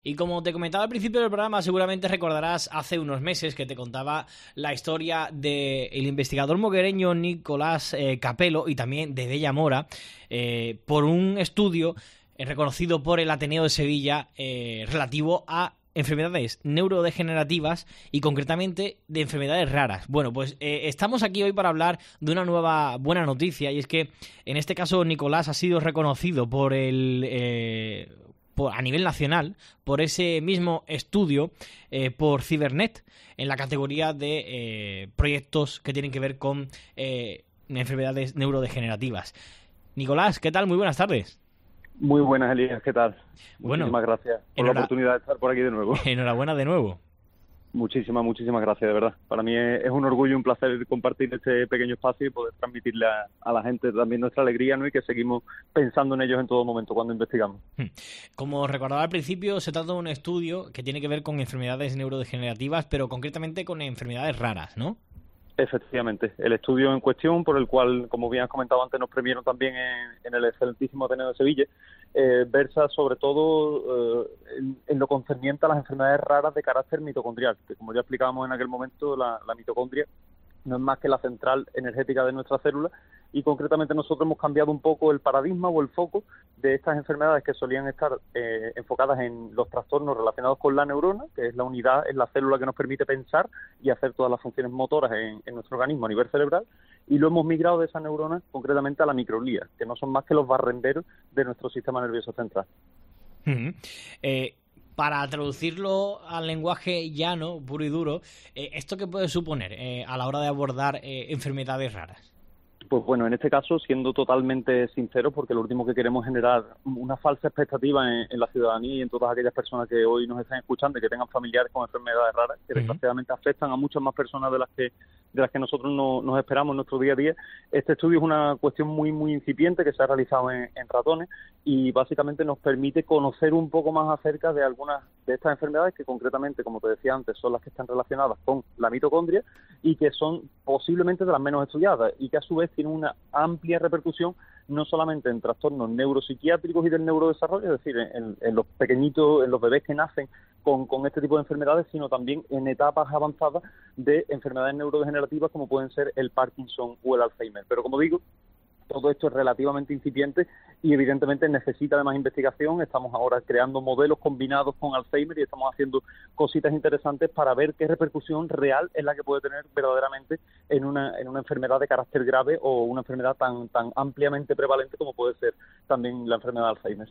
Y como te comentaba al principio del programa, seguramente recordarás hace unos meses que te contaba la historia del investigador moguereño Nicolás Capelo y también de Bella Mora por un estudio reconocido por el Ateneo de Sevilla relativo a enfermedades neurodegenerativas y concretamente de enfermedades raras. Bueno, pues estamos aquí hoy para hablar de una nueva buena noticia, y es que en este caso Nicolás ha sido reconocido por a nivel nacional por ese mismo estudio por Cibernet en la categoría de proyectos que tienen que ver con enfermedades neurodegenerativas. Nicolás, ¿qué tal? Muy buenas tardes. Muy buenas, Elías, ¿qué tal? Bueno, Muchísimas gracias por la oportunidad de estar por aquí de nuevo. Enhorabuena de nuevo. Muchísimas gracias, de verdad. Para mí es un orgullo y un placer compartir este pequeño espacio y poder transmitirle a la gente también nuestra alegría, ¿no? Y que seguimos pensando en ellos en todo momento cuando investigamos. Como recordaba al principio, se trata de un estudio que tiene que ver con enfermedades neurodegenerativas, pero concretamente con enfermedades raras, ¿no? Efectivamente, el estudio en cuestión, por el cual, como bien has comentado antes, nos premiaron también en el excelentísimo Ateneo de Sevilla, versa sobre todo en lo concerniente a las enfermedades raras de carácter mitocondrial, que como ya explicábamos en aquel momento, la mitocondria no es más que la central energética de nuestras células, y concretamente nosotros hemos cambiado un poco el paradigma o el foco de estas enfermedades que solían estar enfocadas en los trastornos relacionados con la neurona, que es la unidad, es la célula que nos permite pensar y hacer todas las funciones motoras en nuestro organismo a nivel cerebral, y lo hemos migrado de esa neurona concretamente a la microglía, que no son más que los barrenderos de nuestro sistema nervioso central. Para traducirlo al lenguaje llano, puro y duro, ¿esto qué puede suponer a la hora de abordar enfermedades raras? Pues bueno, en este caso, siendo totalmente sinceros, porque lo último que queremos es generar una falsa expectativa en la ciudadanía y en todas aquellas personas que hoy nos están escuchando y que tengan familiares con enfermedades raras, que desgraciadamente afectan a muchas más personas de las que nosotros nos esperamos en nuestro día a día. Este estudio es una cuestión muy incipiente que se ha realizado en ratones y básicamente nos permite conocer un poco más acerca de algunas de estas enfermedades que concretamente, como te decía antes, son las que están relacionadas con la mitocondria y que son posiblemente de las menos estudiadas y que a su vez tienen una amplia repercusión no solamente en trastornos neuropsiquiátricos y del neurodesarrollo, es decir, en los pequeñitos, en los bebés que nacen con este tipo de enfermedades, sino también en etapas avanzadas de enfermedades neurodegenerativas como pueden ser el Parkinson o el Alzheimer. Pero como digo, todo esto es relativamente incipiente y evidentemente necesita de más investigación. Estamos ahora creando modelos combinados con Alzheimer y estamos haciendo cositas interesantes para ver qué repercusión real es la que puede tener verdaderamente en una enfermedad de carácter grave o una enfermedad tan ampliamente prevalente como puede ser también la enfermedad de Alzheimer.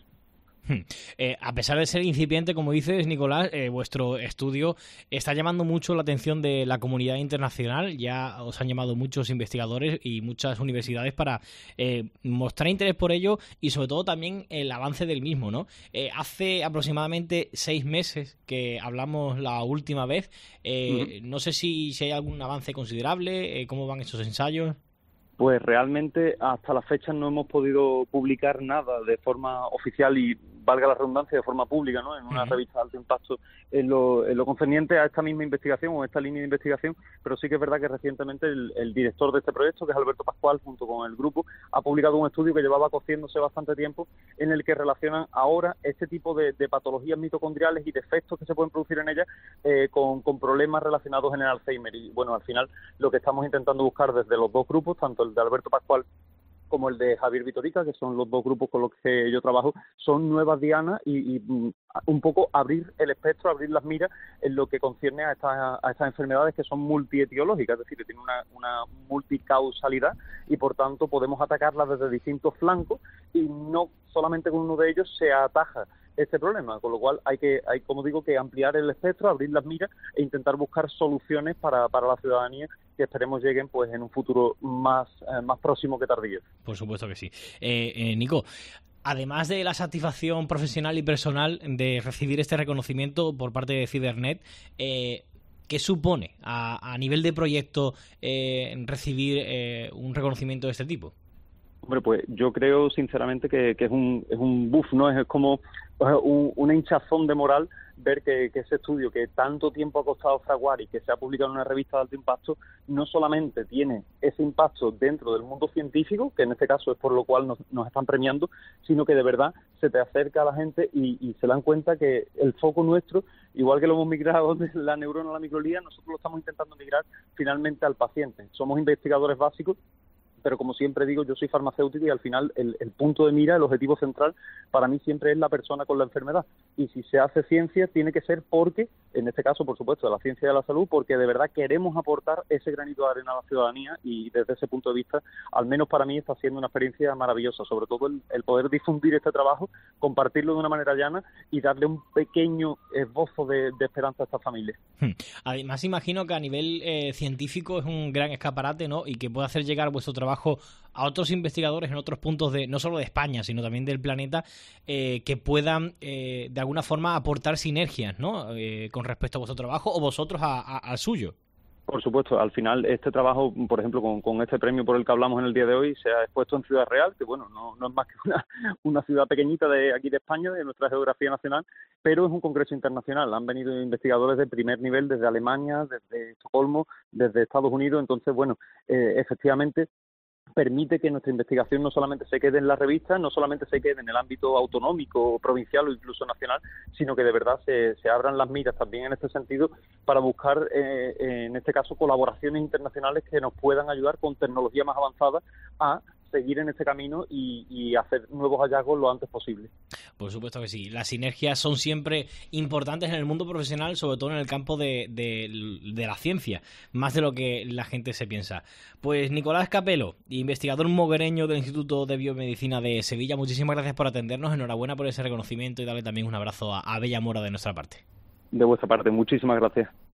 A pesar de ser incipiente, como dices, Nicolás, vuestro estudio está llamando mucho la atención de la comunidad internacional. Ya os han llamado muchos investigadores y muchas universidades para mostrar interés por ello y sobre todo también el avance del mismo, ¿no? Hace aproximadamente 6 meses que hablamos la última vez. No sé si hay algún avance considerable, cómo van estos ensayos. Pues realmente hasta la fecha no hemos podido publicar nada de forma oficial y, valga la redundancia, de forma pública, ¿no? En una revista de alto impacto en lo concerniente a esta misma investigación o esta línea de investigación, pero sí que es verdad que recientemente el director de este proyecto, que es Alberto Pascual, junto con el grupo, ha publicado un estudio que llevaba cociéndose bastante tiempo, en el que relacionan ahora este tipo de patologías mitocondriales y defectos que se pueden producir en ellas con problemas relacionados en el Alzheimer. Y bueno, al final lo que estamos intentando buscar desde los dos grupos, tanto el de Alberto Pascual como el de Javier Vitorica, que son los dos grupos con los que yo trabajo, son nuevas dianas y un poco abrir el espectro, abrir las miras en lo que concierne a estas enfermedades que son multietiológicas, es decir, que tienen una multicausalidad y por tanto podemos atacarlas desde distintos flancos y no solamente con uno de ellos se ataja este problema, con lo cual hay como digo, que ampliar el espectro, abrir las miras e intentar buscar soluciones para la ciudadanía que esperemos lleguen pues en un futuro más próximo que tardío. Por supuesto que sí. Nico, además de la satisfacción profesional y personal de recibir este reconocimiento por parte de Cibernet, ¿qué supone a nivel de proyecto recibir un reconocimiento de este tipo? Hombre, pues yo creo sinceramente que es un buff, ¿no? Es como una hinchazón de moral ver que ese estudio que tanto tiempo ha costado fraguar y que se ha publicado en una revista de alto impacto, no solamente tiene ese impacto dentro del mundo científico, que en este caso es por lo cual nos están premiando, sino que de verdad se te acerca a la gente y se dan cuenta que el foco nuestro, igual que lo hemos migrado de la neurona a la microglía, nosotros lo estamos intentando migrar finalmente al paciente. Somos investigadores básicos, pero como siempre digo, yo soy farmacéutico y al final el punto de mira, el objetivo central, para mí siempre es la persona con la enfermedad. Y si se hace ciencia, tiene que ser porque, en este caso, por supuesto, de la ciencia de la salud, porque de verdad queremos aportar ese granito de arena a la ciudadanía y desde ese punto de vista, al menos para mí, está siendo una experiencia maravillosa, sobre todo el poder difundir este trabajo, compartirlo de una manera llana y darle un pequeño esbozo de esperanza a estas familias. Además, imagino que a nivel científico es un gran escaparate, ¿no? Y que puede hacer llegar vuestro trabajo a otros investigadores en otros puntos no solo de España, sino también del planeta, que puedan de alguna forma aportar sinergias, ¿no? Con respecto a vuestro trabajo o vosotros al suyo. Por supuesto, al final este trabajo, por ejemplo, con este premio por el que hablamos en el día de hoy, se ha expuesto en Ciudad Real, que bueno, no es más que una ciudad pequeñita de aquí de España, de nuestra geografía nacional, pero es un congreso internacional. Han venido investigadores de primer nivel desde Alemania, desde Estocolmo, desde Estados Unidos. Entonces, bueno, efectivamente permite que nuestra investigación no solamente se quede en la revista, no solamente se quede en el ámbito autonómico, provincial o incluso nacional, sino que de verdad se abran las miras también en este sentido para buscar, en este caso, colaboraciones internacionales que nos puedan ayudar con tecnología más avanzada a seguir en este camino y hacer nuevos hallazgos lo antes posible. Por supuesto que sí. Las sinergias son siempre importantes en el mundo profesional, sobre todo en el campo de la ciencia, más de lo que la gente se piensa. Pues Nicolás Capelo, investigador moguereño del Instituto de Biomedicina de Sevilla, muchísimas gracias por atendernos, enhorabuena por ese reconocimiento y darle también un abrazo a Bella Mora de nuestra parte. De vuestra parte, muchísimas gracias.